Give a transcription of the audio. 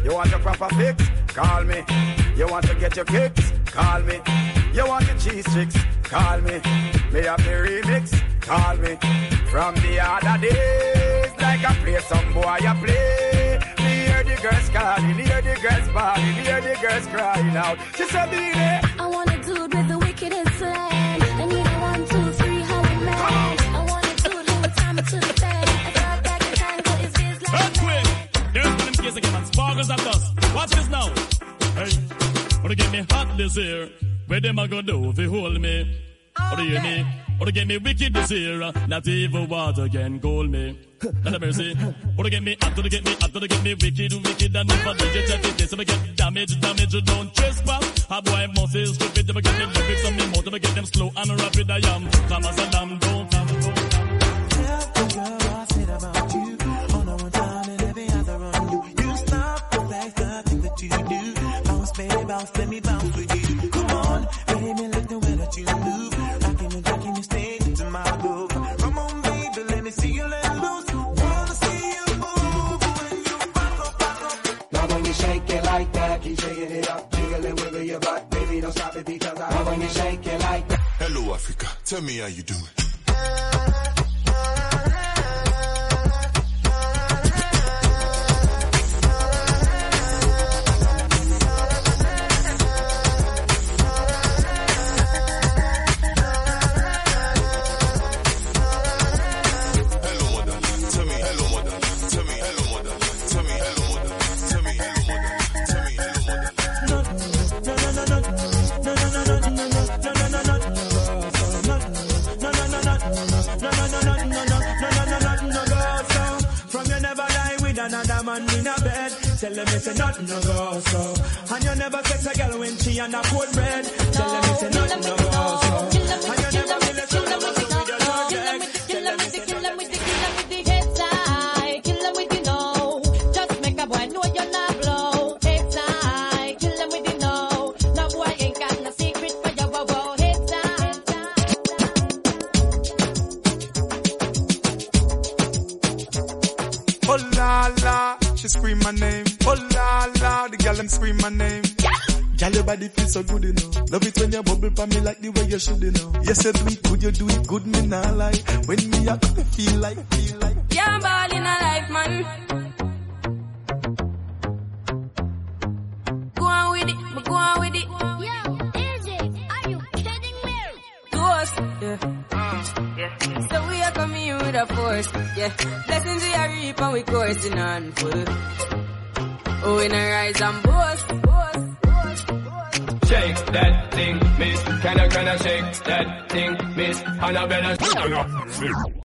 You want your proper fix? Call me. You want to get your kicks? Call me. You want the cheese sticks? Call me. Me have the remix? Call me. From the other days, like I play some boy I play. Me hear the girls calling, hear the girls bawling, hear the girls crying out. She said, "Baby, I want a dude with the wickedest slang. I need a 1, 2, 3, how we man. I want a dude who would time it to the bed. I thought back in time, but it's this like earthquake. Here's one of them kids again, man. Sparkles of dust. Watch this now. Hey, wanna get me hot this year? Where them a go do if you hold me? Or do you hear me? Or to get me wicked this year? Not even water can cool me. Not a mercy. Or to get me hot, to get me hot, to get me wicked, wicked, and never did you check it. So I get damage, don't trespass. A boy must is stupid, to get me lyrics on me more, to get them slow and rapid. I am Thomas and Lam, don't tell the girl I said about you. On one time and every other on you. You stop the fact that thing that you do. Bounce, baby, bounce, let me bounce with you. Come on, baby, like the way that you move. Rocking and jacking you stay into my groove. Come on, baby, let me see you let loose. Wanna see you move when you back up. Now when you shake it like that, keep shaking it up. Jiggle and wiggle your butt, baby, don't stop it because I love when you shake it like that. Hello, Africa. Tell me how you doing. Tell them it's a nothing no go so. And you never sex a girl when she on a cold bread. Tell them it's a nothing no go so. And you never feel a soul with your logic. Kill them with the head side. Kill them with the no. Just make a boy know you're not blow. Head side. Kill them with the no. No boy ain't got no secret for your wow. Head side. Oh la la. She scream my name. Oh la la, the girl them scream my name. Girl, your body feels so good, you know. Love it when you bubble for me like the way you should, you know. Yes, you do it good, you do it good, me nah lie. When me I feel like. Yeah, I'm ball in a life, man. Go on with it, go on with it. Yo, AJ, are you kidding me? Ghost, yeah. So we are coming here with a force, yeah. Blessings we are reap and we coursing on full. Oh, we not rise and boast. Shake that thing, miss. Can I shake that thing, miss? And I better